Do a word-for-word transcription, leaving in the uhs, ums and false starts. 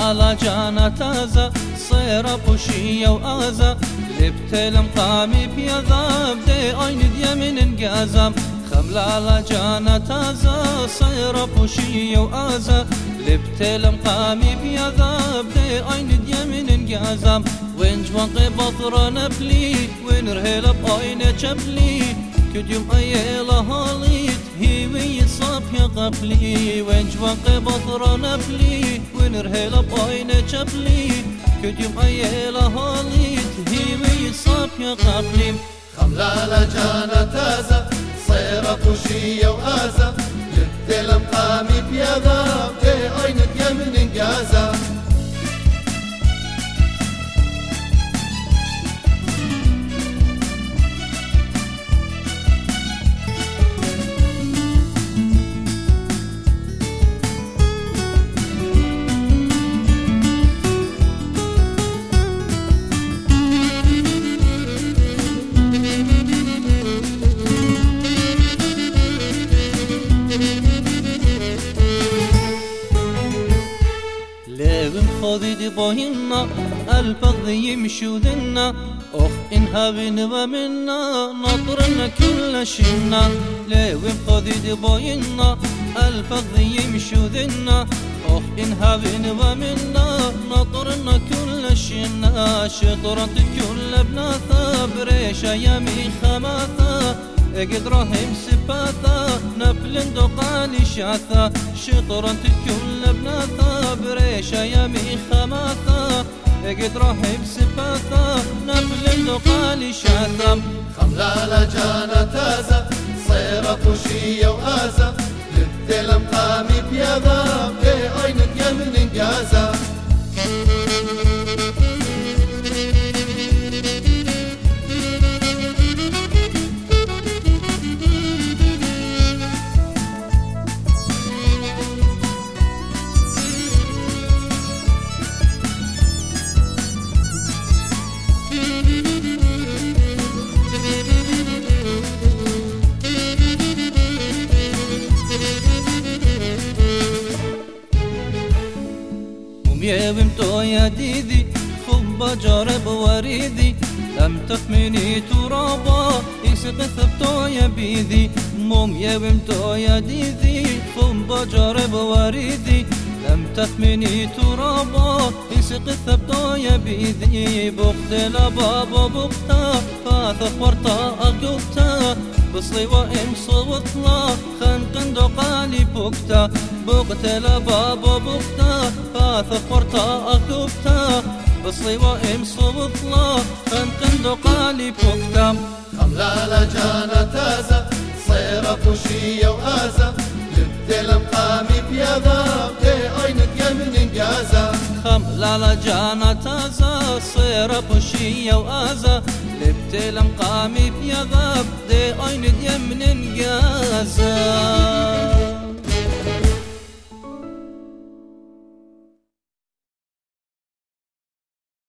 لا جانا تازة صيرة بوشية وآزة لبت المقامي بيضا بدي عين دي من انقازم لا جانا تازة صيرة بوشية وآزة لبت المقامي بيضا بدي عين دي من انقازم وين جوانقي بطرة نبلي وين رهيل بقاينة جبلي كديم ايلا هاليت هيوي صافية قبلي وين جوانقي بطرة نبلي وين رهيل بقاينة جبلي كديم ايلا هاليت هيوي صافية قبلي خملالة جانا تازة صيرة بوشية وآزة لبت المقامي بيضا بدي عين دي من انقازة خذي دي بوهنا الفض يمشي وذنا أخ إنها بنوى منا نطرنا كل شنا ليوم خذي دي بوهنا الفض يمشي وذنا أخ إنها بنوى منا نطرنا كل شنا شطرت كل بناثا بريشة يمي خماثا اقدرهم سباثا نبلن دقالي شاثا شطرنت كل بناثا بريشة يمي خماثا اقدرهم سباثا نبلن دقالي شاثا خملالة جانا تازة صيرة بوشية وآزة لبت المقامي بيضا بدي عين دي من انقازة يومتو يا ديدي خب جارب وريدي لم تثمني ترابا يسقثبتو يا بيدي موم يومتو يا ديدي خب جارب وريدي لم تثمني ترابا يسقثبتو يا بيدي بقت لبابا بقتا فاثقورتا أقبتا بصلي وإم صوتلا خنقن دقالي بوكتا بقت لبابا بوكتا فاثقورتا أقبتا بصلي وإم صوتلا خنقن دقالي بوكتا خملالة جانا تازة صيرة بوشية وآزة لبت المقامي بيضا بدي عين دي من انقازة خملالة جانا تازة صيرة بوشية وآزة لبت المقامي بيضا بدي عين دي من انقازة